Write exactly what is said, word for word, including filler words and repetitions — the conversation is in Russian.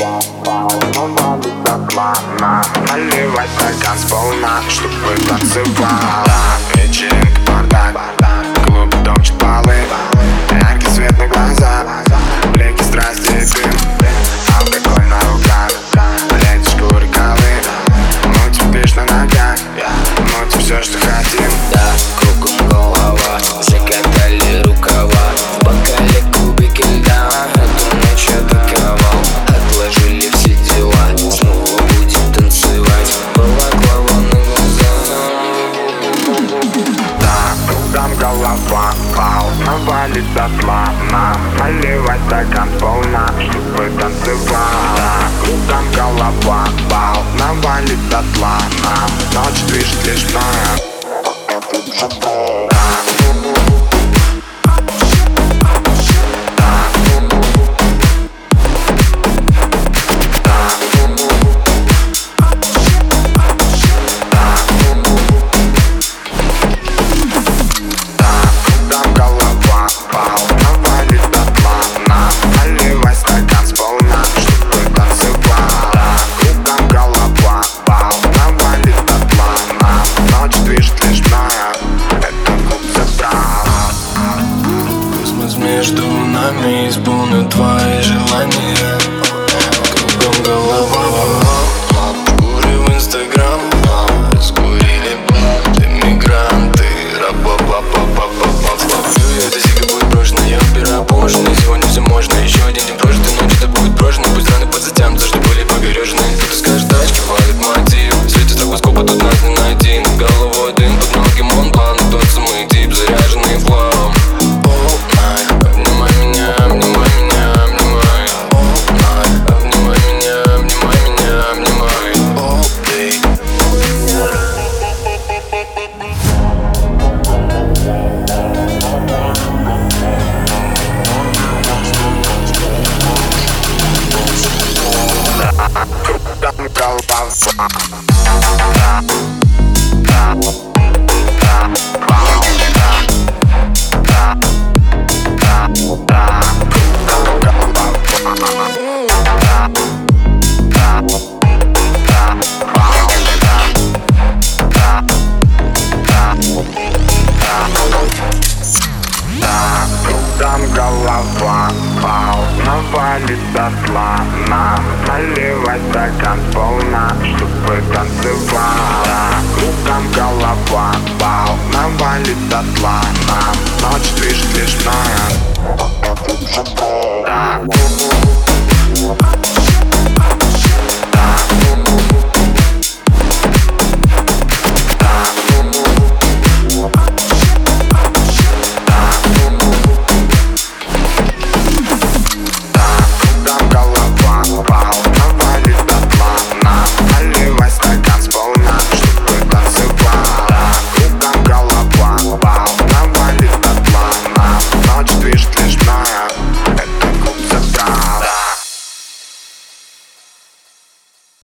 Наливай стакан сполна, чтобы танцевал. Вечеринка, бардак, клуб, дом, чпалы, яркий свет на глаза, блики страсти и дым, алкоголь на руках, леди шкуры ковы. Мутим лишь на ногах, мутим все, что хотим. Да, кругом голова, закатали рукава, в бокале кубики льда, эту ночь атаковал. Отложили все дела, снова будем танцевать, балаклава на глаза. Да, там голова, пал, навалит дотла. Наливай стакан полна, чтобы танцевал. Да, там голова, пал, навалит дотла. Ночь движет лишь мною. Между нами исполню твои желания. Кругом голова, шкуры в инстаграм, раскурили бак, эмигранты, раба-па-па-па-па-па. Эта зига будет брошена, я убираю положенный. Сегодня все можно, еще один день прожитый, ночь это будет брошено. Пусть раны подзатянутся, что были погорежены. Кто-то скажет, тачки валит мотив, светит стробоскопа, тут нас не найти. Над головой дым, под ноги Монблан, тот самый тип, заряженный флоу. Там голова, пал, навалит дотла. Наливай стакан полна, чтобы танцевал. Там голова, пал, навалит дотла. Ночь движет лишь мною.